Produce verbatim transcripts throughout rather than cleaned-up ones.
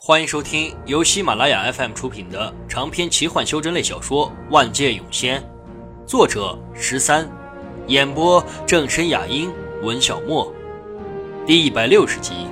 欢迎收听由喜马拉雅 F M 出品的长篇奇幻修真类小说《万界涌仙》，作者十三，演播正身雅音，文小沫，第一百六十集。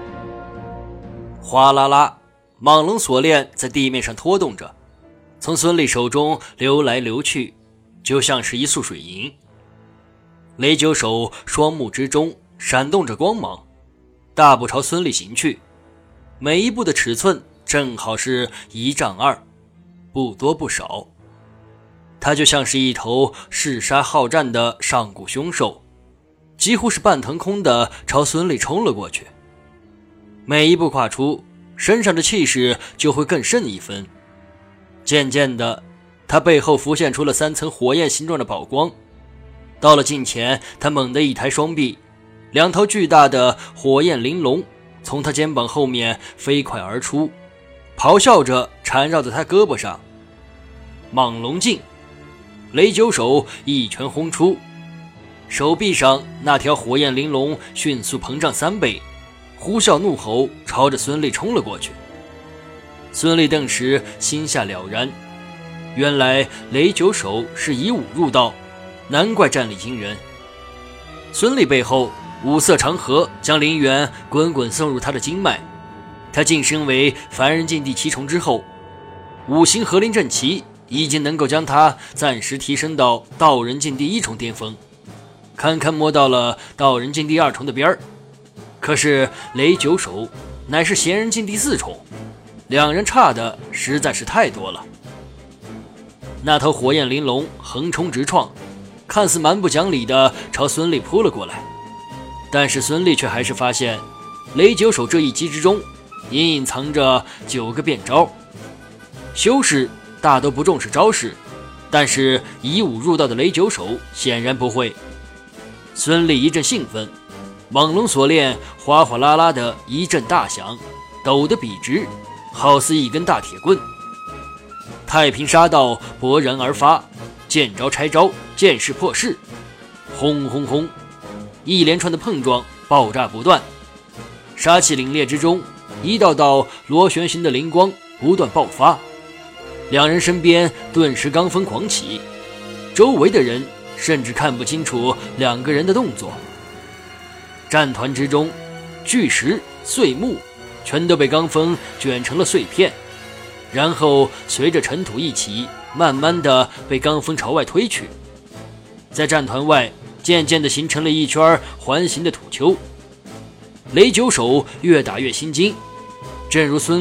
哗啦啦，蟒龙锁链在地面上拖动着，从孙俪手中流来流去，就像是一束水银。雷九手双目之中闪动着光芒，大步朝孙俪行去，每一步的尺寸正好是一丈二，不多不少。他就像是一头嗜杀好战的上古凶兽，几乎是半腾空的朝孙俪冲了过去。每一步跨出，身上的气势就会更胜一分。渐渐的，他背后浮现出了三层火焰形状的宝光。到了近前，他猛地一抬双臂，两头巨大的火焰玲珑从他肩膀后面飞快而出，咆哮着缠绕在他胳膊上。蟒龙镜，雷九手一拳轰出，手臂上那条火焰玲珑迅速膨胀三倍，呼啸怒吼，朝着孙俪冲了过去。孙俪顿时心下了然，原来雷九手是以武入道，难怪战力惊人。孙俪背后五色长河将灵元滚滚送入他的经脉，他晋升为凡人境第七重之后，五行合灵阵旗已经能够将他暂时提升到道人境第一重巅峰，堪堪摸到了道人境第二重的边儿。可是雷九手乃是闲人境第四重，两人差的实在是太多了。那头火焰玲珑横冲直撞，看似蛮不讲理的朝孙俪扑了过来，但是孙俪却还是发现雷九手这一击之中隐隐藏着九个变招。修士大都不重视招式，但是以武入道的雷九手显然不会。孙俪一阵兴奋，蟒龙锁链哗哗啦啦的一阵大响，抖得笔直，好似一根大铁棍。太平杀道勃然而发，见招拆招，见势破势，轰轰轰，一连串的碰撞爆炸不断，杀气凛冽之中，一道道螺旋形的灵光不断爆发，两人身边顿时罡风狂起，周围的人甚至看不清楚两个人的动作。战团之中，巨石碎木全都被罡风卷成了碎片，然后随着尘土一起慢慢的被罡风朝外推去，在战团外渐渐地形成了一圈环形的土丘。雷九手越打越心惊，正如孙